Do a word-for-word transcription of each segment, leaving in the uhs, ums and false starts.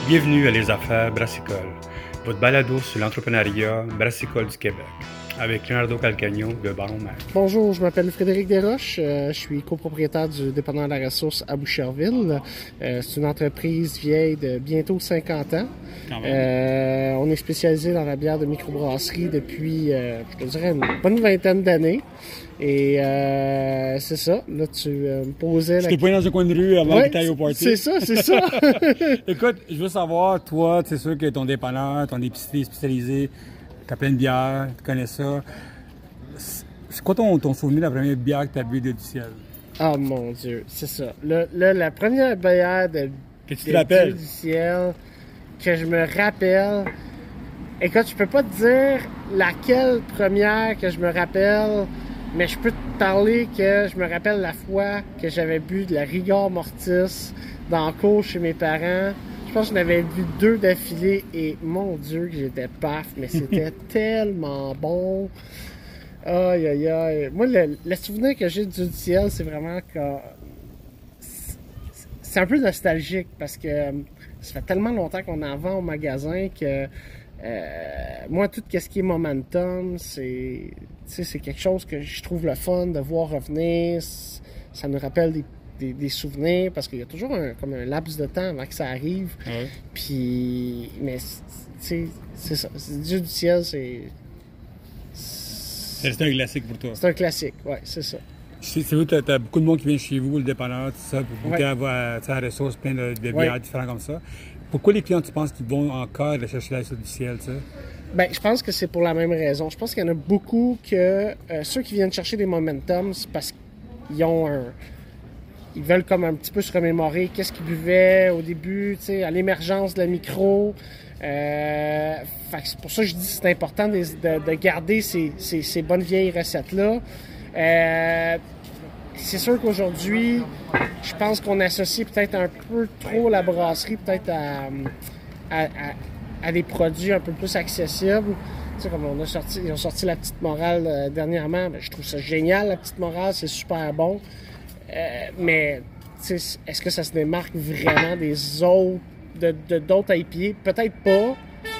Bienvenue à Les Affaires Brassicole, votre balado sur l'entrepreneuriat brassicole du Québec, avec Leonardo Calcagno de Baron Mac. Bonjour, je m'appelle Frédéric Desroches, euh, je suis copropriétaire du dépanneur de la ressource à Boucherville. Euh, c'est une entreprise vieille de bientôt cinquante ans. Euh, on est spécialisé dans la bière de microbrasserie depuis, euh, je te dirais, une bonne vingtaine d'années. Et euh, c'est ça, là tu euh, me posais... Je t'ai poigné dans un coin de rue avant ouais, que tu ailles au party. C'est ça, c'est ça. Écoute, je veux savoir, toi, c'est sûr que ton dépanneur, ton épicerie spécialisée, tu as plein de bières, tu connais ça. C'est quoi ton, ton souvenir de la première bière que tu as bu de du ciel? Oh mon Dieu, c'est ça. Là, là, la première bière de, que tu te de rappelles? du ciel que je me rappelle... Écoute, je peux pas te dire laquelle première que je me rappelle... Mais je peux te parler que je me rappelle la fois que j'avais bu de la Rigor Mortis dans le cours chez mes parents. Je pense que j'en avais bu deux d'affilée et mon Dieu que j'étais paf, mais c'était tellement bon. Aïe aïe aïe. Moi, le, le souvenir que j'ai du ciel, c'est vraiment que... C'est un peu nostalgique parce que ça fait tellement longtemps qu'on en vend au magasin que... Euh, moi, tout ce qui est momentum, c'est, c'est quelque chose que je trouve le fun de voir revenir. Ça nous rappelle des, des, des souvenirs parce qu'il y a toujours un, comme un laps de temps avant que ça arrive. Ouais. Puis, mais c'est ça. Dieu du ciel, c'est. C'est un classique pour toi. C'est un classique, oui, c'est ça. C'est où tu as beaucoup de monde qui vient chez vous, le dépanneur, tout ça, pour goûter ouais. à la ressource, plein de, de bières ouais. différentes comme ça. Pourquoi les clients, tu penses qu'ils vont encore aller chercher la du ciel, ça? Bien, je pense que c'est pour la même raison. Je pense qu'il y en a beaucoup que euh, ceux qui viennent chercher des momentum, c'est parce qu'ils ont un... Ils veulent comme un petit peu se remémorer qu'est-ce qu'ils buvaient au début, tu sais, à l'émergence de la micro. Euh, fait que c'est pour ça que je dis que c'est important de, de, de garder ces, ces, ces bonnes vieilles recettes-là. Euh, c'est sûr qu'aujourd'hui, je pense qu'on associe peut-être un peu trop la brasserie peut-être à, à, à, à des produits un peu plus accessibles. Tu sais, comme on a sorti, ils ont sorti la petite morale euh, dernièrement, ben, je trouve ça génial, la petite morale, c'est super bon. Euh, mais tu sais, est-ce que ça se démarque vraiment des autres, de, de, d'autres I P A? Peut-être pas,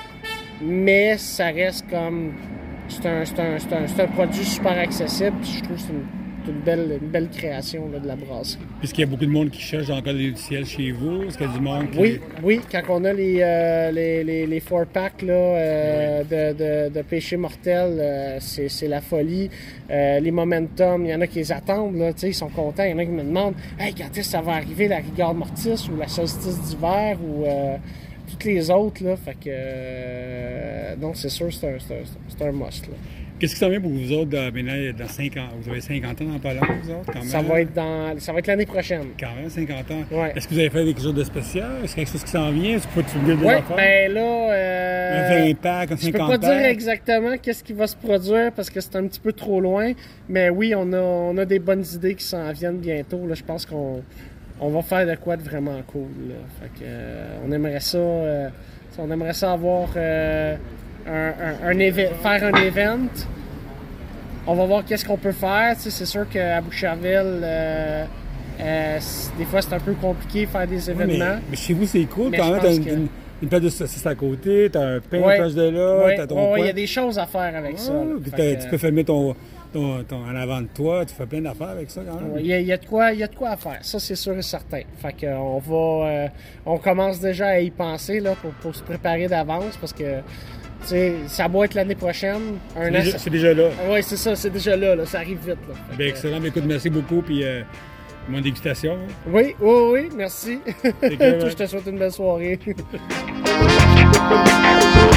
mais ça reste comme, c'est un, c'est un, c'est un, c'est un produit super accessible, je trouve que c'est une Une belle, une belle création là, de la brasserie. Puisqu'il y a beaucoup de monde qui cherche encore du ciel chez vous, est-ce qu'il y a du monde qui... Oui, oui, quand on a les, euh, les, les, les four-packs là, euh, oui. de, de, de péché mortel, euh, c'est, c'est la folie. Euh, les momentum, il y en a qui les attendent, là, ils sont contents. Il y en a qui me demandent « Hey, quand est-ce que ça va arriver, la Rigor Mortis ou la solstice d'hiver ou euh, toutes les autres? » là, fait que euh, donc c'est sûr, c'est un, c'est un, c'est un must. Là. Qu'est-ce qui s'en vient pour vous autres dans, dans cinq ans? Vous avez cinquante ans dans pas long, vous autres, quand même? Ça va être, dans, ça va être l'année prochaine. Quand même, cinquante ans. Ouais. Est-ce que vous avez fait quelque chose de spécial? Est-ce qu'il y a quelque chose qui s'en vient? Est-ce que tu peux dire des ouais, affaires? Ben là... Euh, un vingt packs, un cinquante packs? Je peux pas dire exactement qu'est-ce qui va se produire parce que c'est un petit peu trop loin. Mais oui, on a, on a des bonnes idées qui s'en viennent bientôt. Là, je pense qu'on on va faire de quoi de vraiment cool. Là. Fait que, euh, on aimerait ça... Euh, on aimerait ça avoir... Euh, un, un, un éve- faire un event... On va voir qu'est-ce qu'on peut faire. Tu sais, c'est sûr qu'à Boucherville, euh, euh, des fois, c'est un peu compliqué de faire des événements. Ouais, mais, mais chez vous, c'est cool. Mais quand même, t'as une, que... une, une place de saucisse à côté, t'as un pain ouais, proche de là, ouais, t'as ton ouais, coin. il y a des choses à faire avec oh, ça. Que... Tu peux fermer ton, ton, ton, en avant de toi, tu fais plein d'affaires avec ça quand même. Il ouais, y, y, a de quoi, y a de quoi à faire, ça c'est sûr et certain. Fait que on va, euh, on commence déjà à y penser là, pour, pour se préparer d'avance parce que t'sais, ça va être l'année prochaine. Un c'est, an, déjà, ça... c'est déjà là. Oui, c'est ça, c'est déjà là, là. Ça arrive vite. Là. Bien, excellent. Écoute, merci beaucoup. Puis, euh, bonne dégustation. Hein. Oui, oui, oui, merci. Toi, je te souhaite une belle soirée.